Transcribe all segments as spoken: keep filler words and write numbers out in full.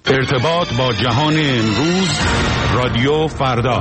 ارتباط با جهان امروز، رادیو فردا.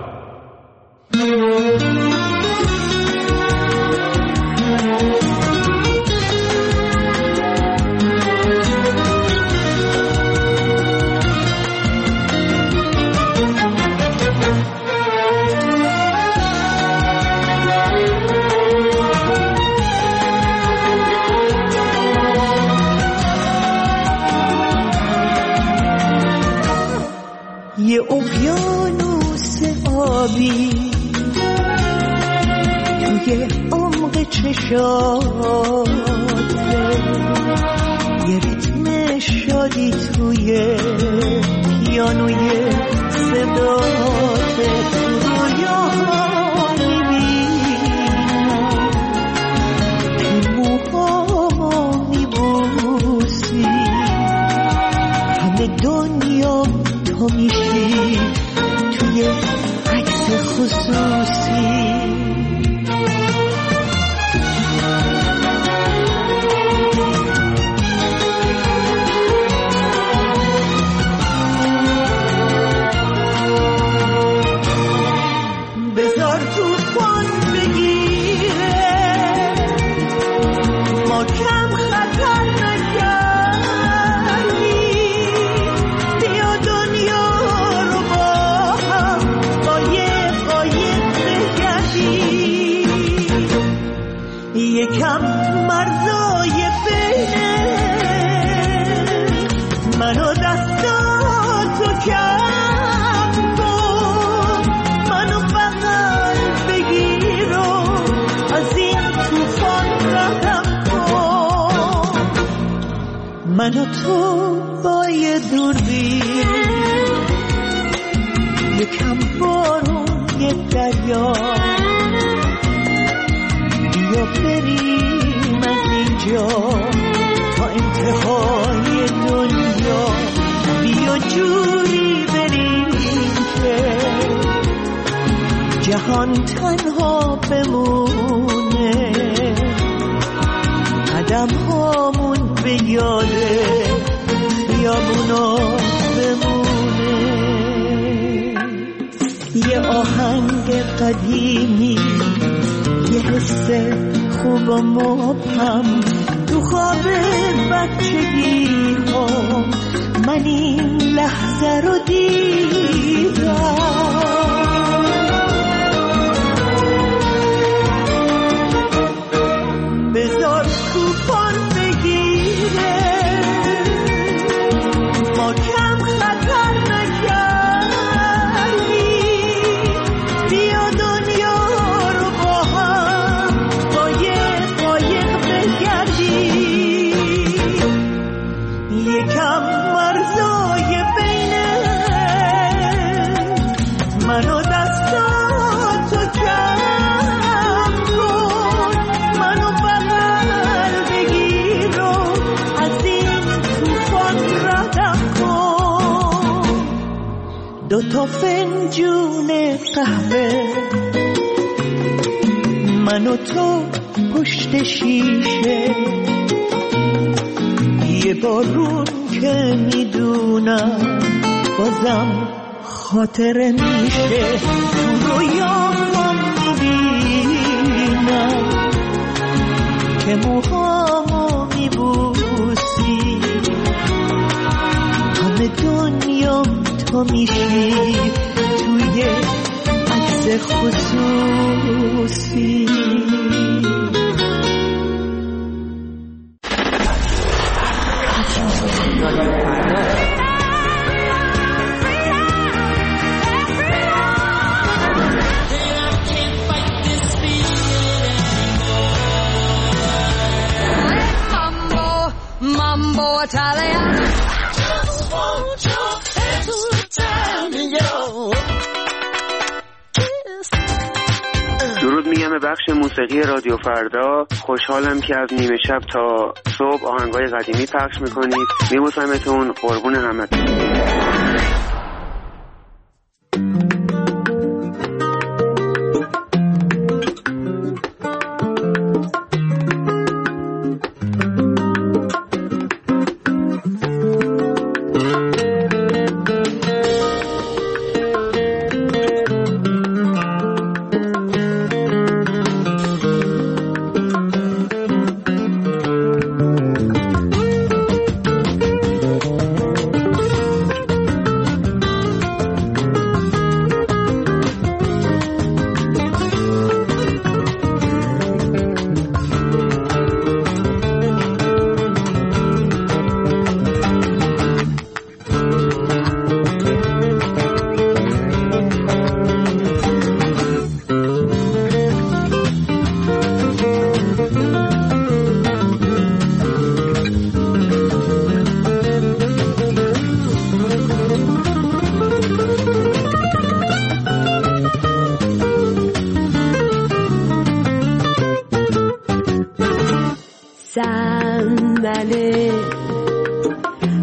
یه اقیانوس آبی توی عمق چشاته، یه ریتم شادی توی پیانوی صداته، رویاها میبینم تو موهاما میبوسی، همه دنیا تو میشی توی عکس خصوصی. بذار توفان بگیره، ما کم خطر نکردی، بیا دنیا رو با هم قایق قایق بگردی، یکم مرزای بینه منو دستاتو کم کن، منو بغل بگیر و از این توفان ردم کن، منو تو با یه دوربین، یکم بارون یه دریا، بیا بریم از اینجا تا انتهای دنیا، بیا جوری بریم که جهان تنها بمونه، قدم هامون به یاده خیابونا بمونه. یه آهنگ قدیمی، یه حس خوب و مبهم تو خواب بچگی ها، من این لحظه رو دیدم. بذار توفان بگیره، ما کم خطر نکردی، بیا دنیا رو با هم قایق قایق بگردی، یکم مرزای بینه منو دستاتو کم کن، منو بغل بگیر و از این توفان ردم کن. دوتا فنجون قهوه منو تو پشت شیشه، یه بارون که میدونم بازم خاطره میشه، رویام میبینم که موهامو میبوسی، همه دنیام تو میشی توی عکس خصوصی. درود میگم به بخش موسیقی رادیو فردا. خوشحالم که از نیمه شب تا صبح آهنگای قدیمی پخش میکنید. میبوسمتون، قربون همتون.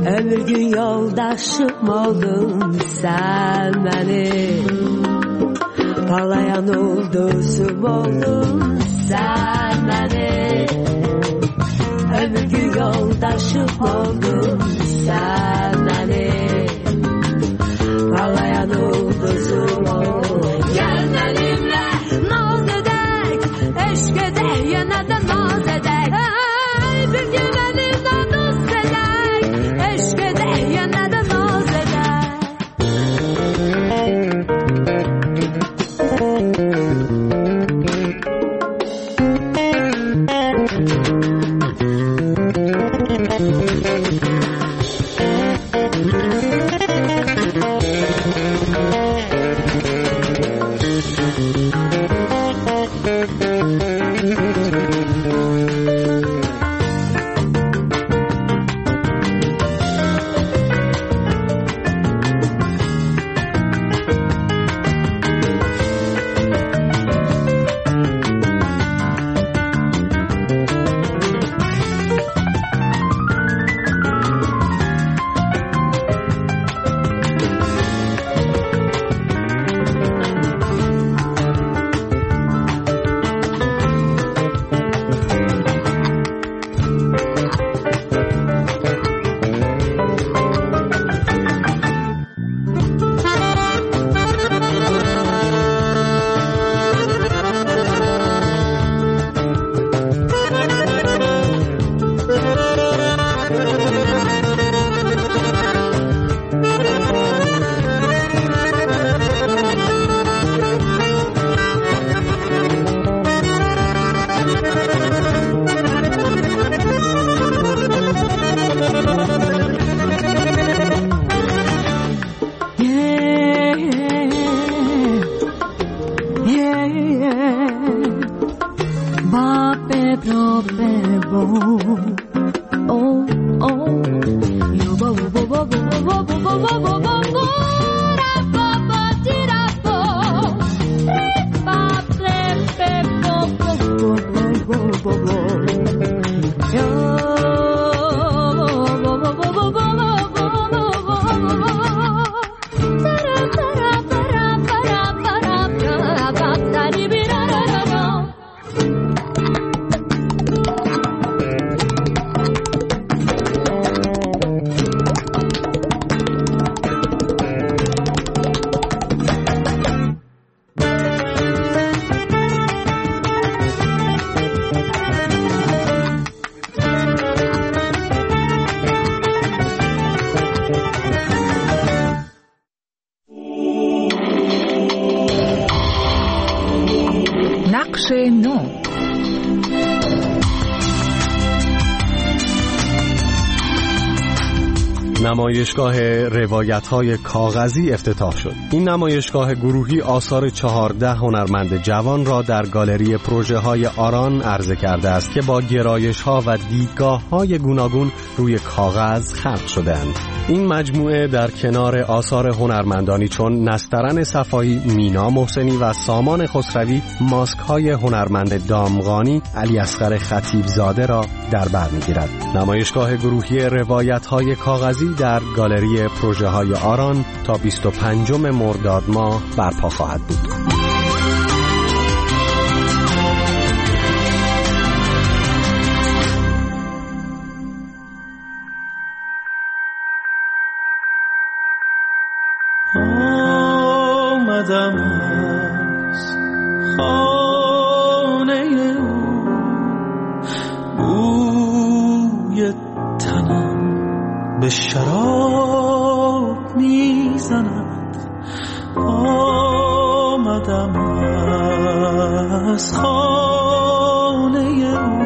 Ömür gün yoldaşım oldun sen benim, parlayan ulduzum oldun sen benim. Ömür gün yoldaşım oldun sen benim, parlayan ulduzum oldun. Gel benimle naz edek, eşk edek, yana da naz edek. Hey, bir gün benimle dost edek, eşk edek, yana da naz edek. نقش نو. نمایشگاه روایت‌های کاغذی افتتاح شد. این نمایشگاه گروهی آثار چهارده هنرمند جوان را در گالری پروژه‌های آران عرضه کرده است که با گرایش‌ها و دیدگاه‌های گوناگون روی کاغذ خلق شده‌اند. این مجموعه در کنار آثار هنرمندانی چون نسترن صفایی، مینا محسنی و سامان خسروی ماسک‌های هنرمند دامغانی علی اصغر خطیبزاده را در بر می‌گیرد. نمایشگاه گروهی روایت‌های کاغذی در گالری پروژه‌های آران تا بیست و پنجم مرداد ماه برپا خواهد بود. آمدم از خانه او، بوی تنم به شراب میزند. آمدم از خانه او،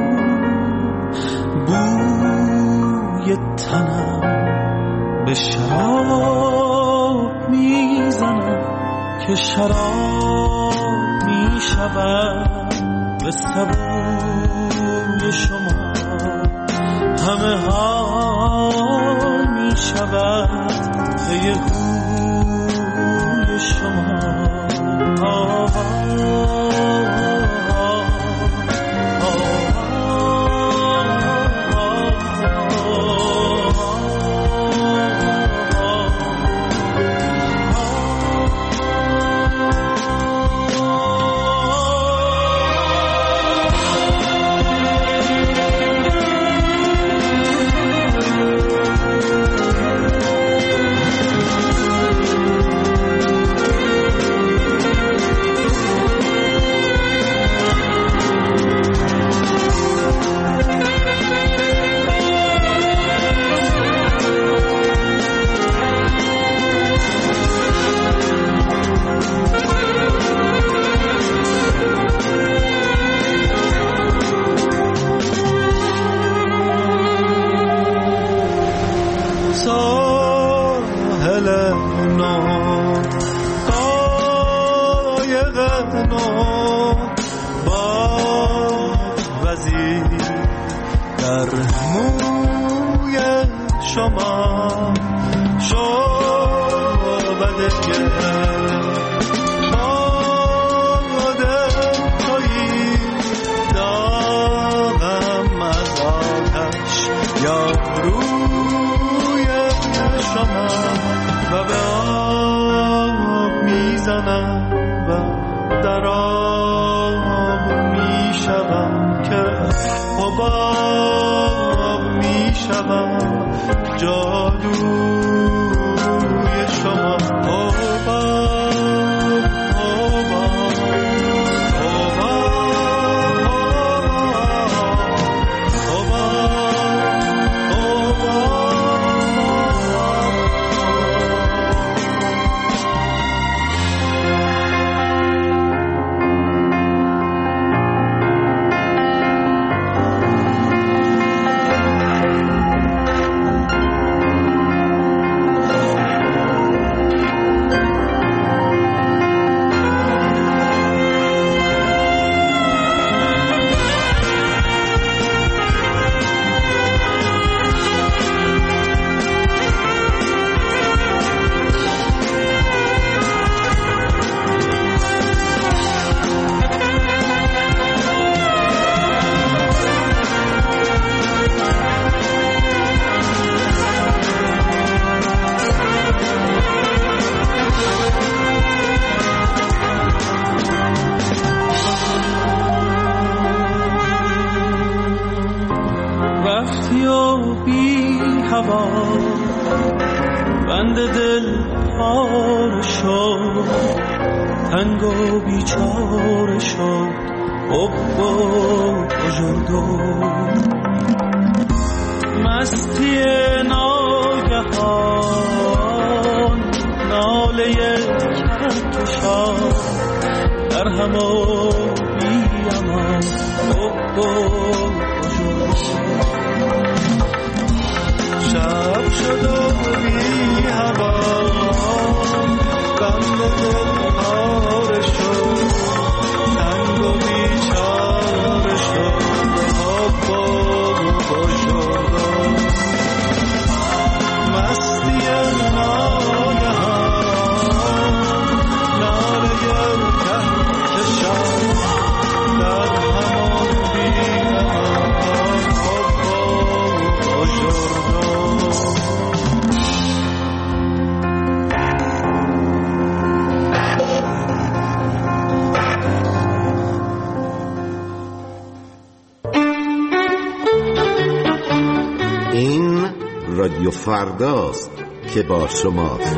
بوی تنم به شراب میزند که شراب میشود به سبوی شما، همه حال میشود به یه هوی شما. آه آه ساحل نو قایق نو باد وزیر در موی شما شعبده باده تویی داغم از آتش یا روی شما و به آب میزنم و در آب میشوم که حباب میشوم جادوی شما حباب حباب بند دل پاره شد تنگ و بیچاره شد حب و بزرگو مستی ناگهان ناله کهکشان در هم و بیامان حب و بزرگو شب شد و بی هوا بند دل پاره شد تنگ و بیچاره شد حب و بزرگو مستی ناگهان ناله کهکشان در همان بیامان حب و بزرگو رادیو فرداست که با شماست.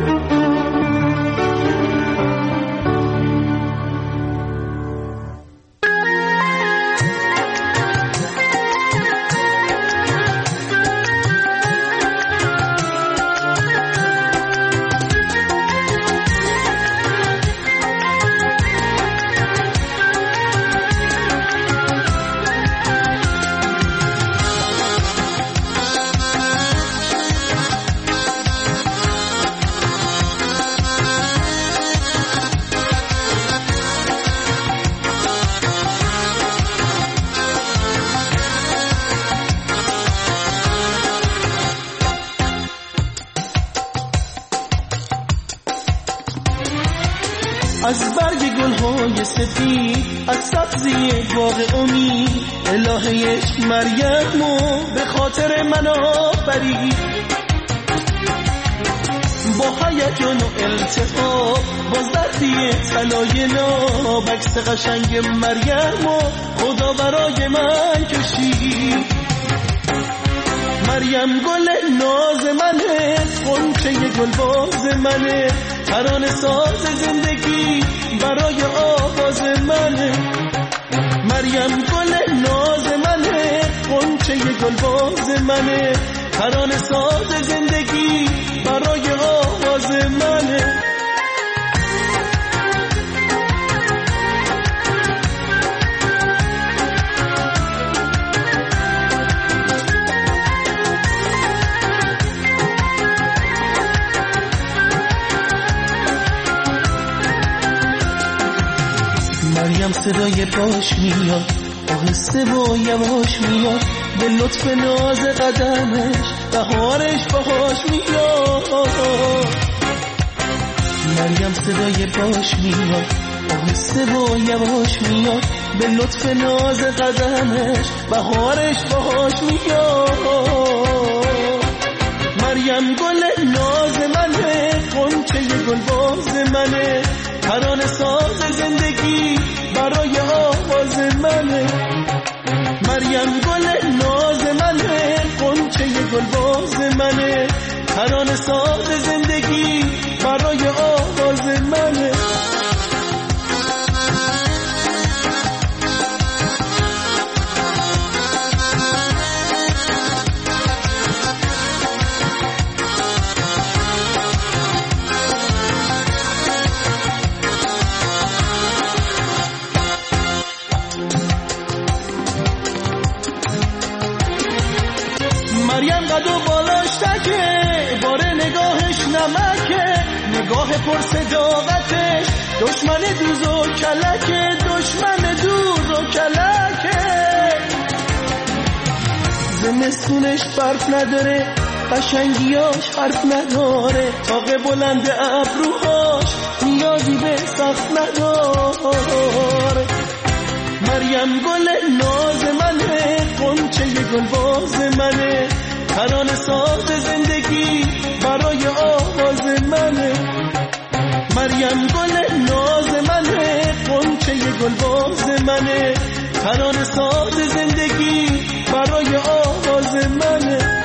از برگ گلهای سفید از سبزی باغ امید الهه مریمو به خاطر من آفرید با هیجان و التفات با زردی طلای ناب عکس قشنگ مریمو خدا برای من کشید مریم گل ناز منه غنچه گل باز منه ترانه ساز زندگی برای آواز منه مریم گل ناز منه غنچه گل باز منه ترانه ساز زندگی برای آواز منه صدای پاش میاد آهسته و یواش میاد به لطف ناز قدمش بهارش باهاش میاد مریم صدای پاش میاد آهسته و یواش میاد به لطف ناز قدمش بهارش باهاش میاد مریم گل ناز منه غنچه گل باز منه ترانه ساز زندگی برای آواز منه مریم گل ناز منه غنچه گل باز منه ترانه ساز زندگی برای آواز منه مریم قد و بالاش تکه باره نگاهش نمکه نگاه پر صداقتش دشمن دوز و کلکه دشمن دوز و کلکه زمستونش برف نداره قشنگیاش حرف نداره تاق بلند ابروهاش نیازی به سخت نداره مریم گل ناز منه غنچه گل باز منه ترانه ساز زندگی برای آواز منه مریم گل ناز منه غنچه گل باز منه ترانه ساز زندگی برای آواز منه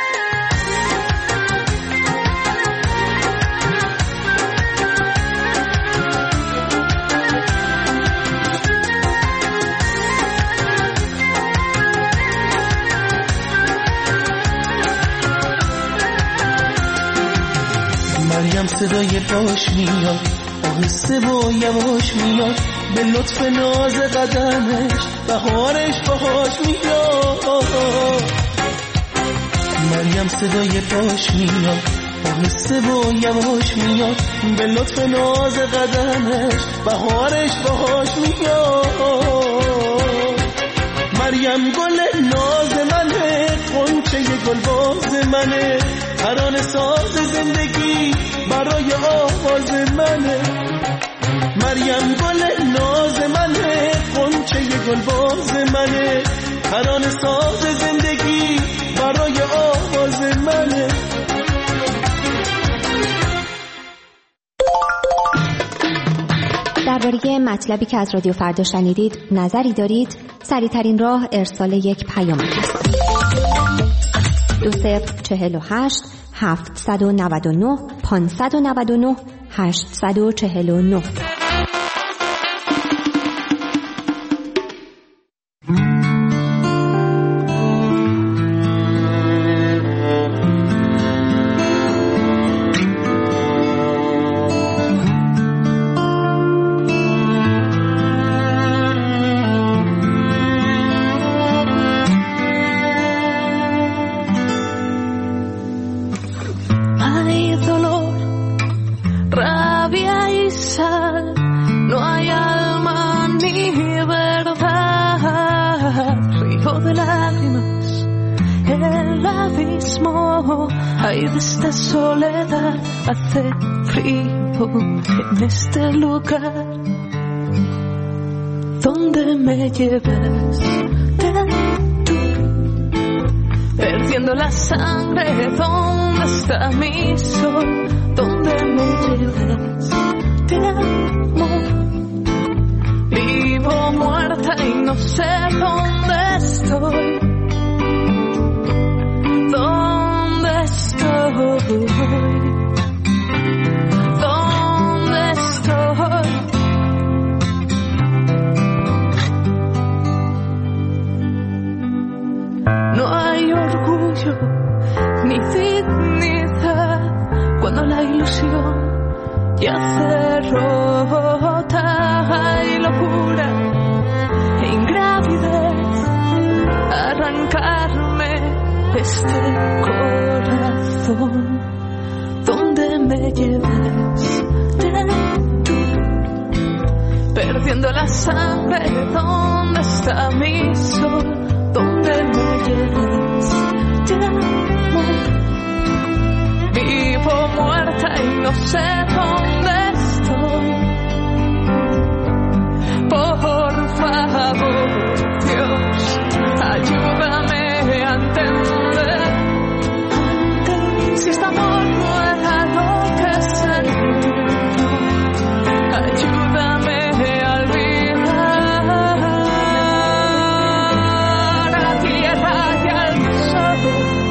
مریم صدای پاش میاد آهسته و یواش میاد به لطف ناز قدمش بهارش باهاش میاد مریم صدای پاش میاد آهسته و یواش میاد به لطف ناز قدمش بهارش باهاش میاد مریم گل ناز منه غنچه گل باز منه ترانه ساز زندگی برای آواز منه مریم گل ناز منه غنچه گل باز منه ترانه ساز زندگی برای آواز منه درباره مطلبی که از رادیو فردا شنیدید نظری دارید؟ سریع‌ترین راه ارسال یک پیام است. دو صفر چهل و هشت هفتصد و نود و نه پانصد و نود و نه هشتصد و چهل و نه. Ay, de esta soledad hace frío en este lugar donde me llevas tú, perdiendo la sangre. ¿Dónde está mi sol? ¿Dónde me llevas? Te amo, vivo muerta y no sé dónde estoy. ¿Dónde estoy? ¿Dónde estoy? No hay orgullo ni dignidad cuando la ilusión ya se rota. Hay locura e ingravidez, arrancarme este corazón. Donde me lleves tú, perdiendo la sangre. ¿Dónde está mi sol? ¿Dónde me llevas? Te amo. Vivo muerta y no sé dónde estoy. Por favor, Dios, ayúdame a entender si este amor no era lo que sentí. Ayúdame a olvidar a la tierra y al sol,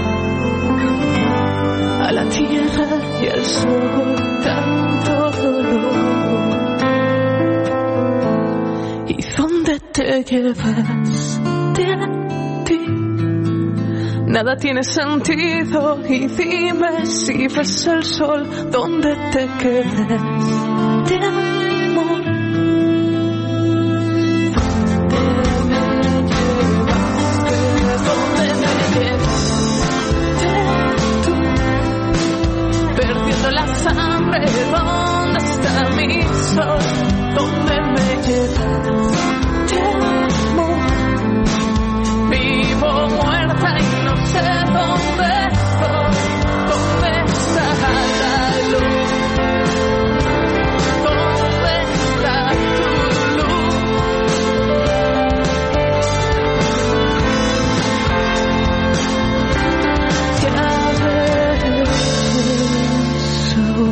a la tierra y al sol, tanto dolor. ¿Y dónde te llevas? De ti nada tiene sentido. Y dime si ves el sol, ¿dónde te quedas? Te amo. ¿Dónde me llevas? Tú, perdiendo la sangre. ¿Dónde está mi sol? ¿Dónde me llevas? Te amo. Vivo muerta y no sé dónde estoy. ¿Dónde está la luz? ¿Dónde está tu luz? Ya ves el sol.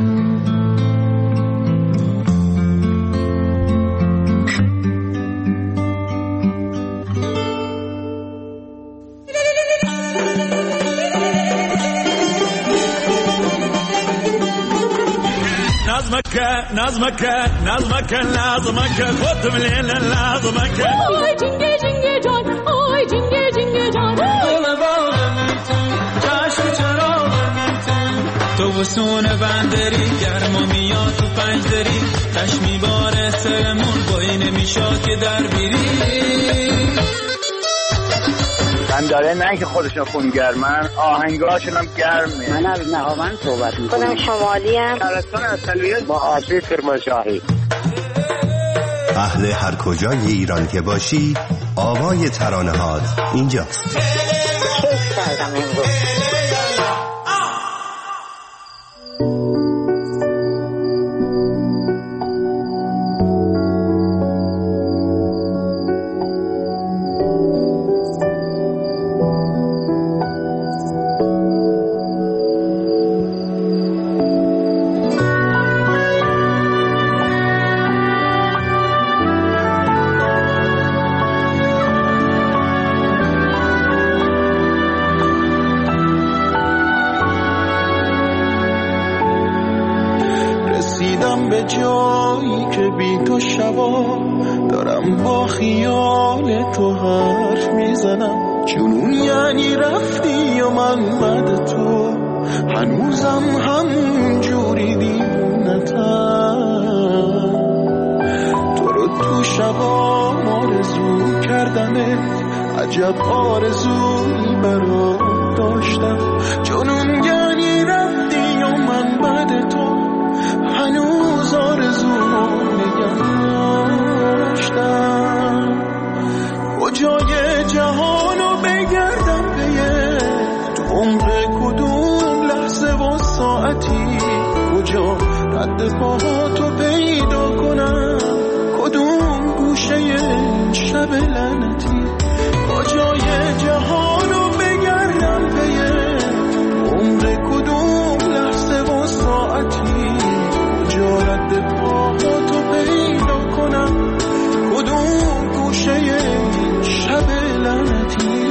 نظمك نظمك نظمك لازمك خد من هنا لازمك آی جنگه جنگه جان آی جنگه جنگه جان چشم چراغ تو وسون بندری گرما میاد تو پنج دری تش میباره سرمون بایی نمیشاد که در بیری من داره نه که خودشون خونگرمن آهنگاشون هم گرمه. من از نهاوند صحبت میکنم. خودم شمالی هم شهرستان اصلیت با آسی کرمانشاهی. اهل هر کجای ایران که باشی آوای ترانه هات اینجاست. کیف کردم امروز. به جایی که بی تو شبا دارم با خیال تو حرف میزنم جنون یعنی رفتی و من بعد تو هنوزم همون جوری دیوونتم تو رو تو شبا آرزو کردمت عجب آرزویی برات داشتم جنون یعنی رفتی و من بعد تو هنوز آرزو نگه داشتم کجای جهانو بگردم به تو عمر کدوم لحظه و ساعتی کجا رد پاهاتو پیدا کنم کدوم گوشه شب لعنتی کجای جهانو بگردم به عمر کدوم لحظه و ساعتی رد پاهاتو پیدا کنم کدوم گوشه شب لعنتی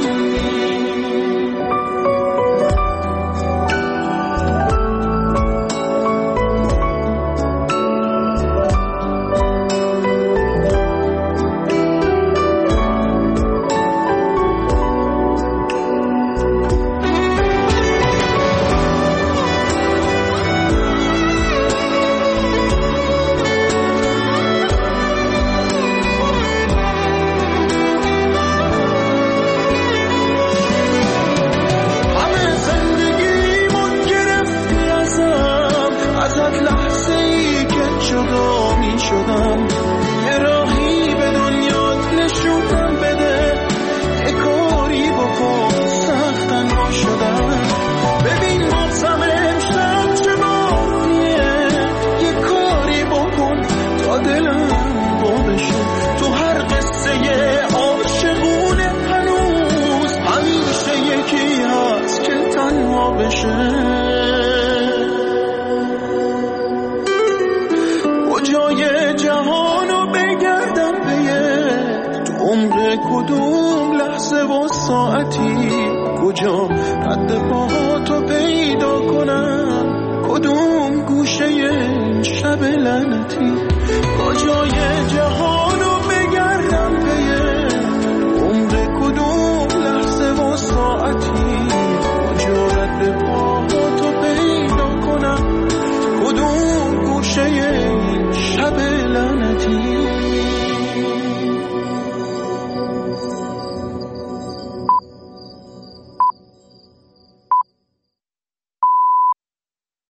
لحظه و ساعتی، کجا رد پاهاتو پیدا کنم، کدوم گوشه این شب لعنتی، کجای جهانو بگردم پیه عمر کدوم لحظه و ساعتی،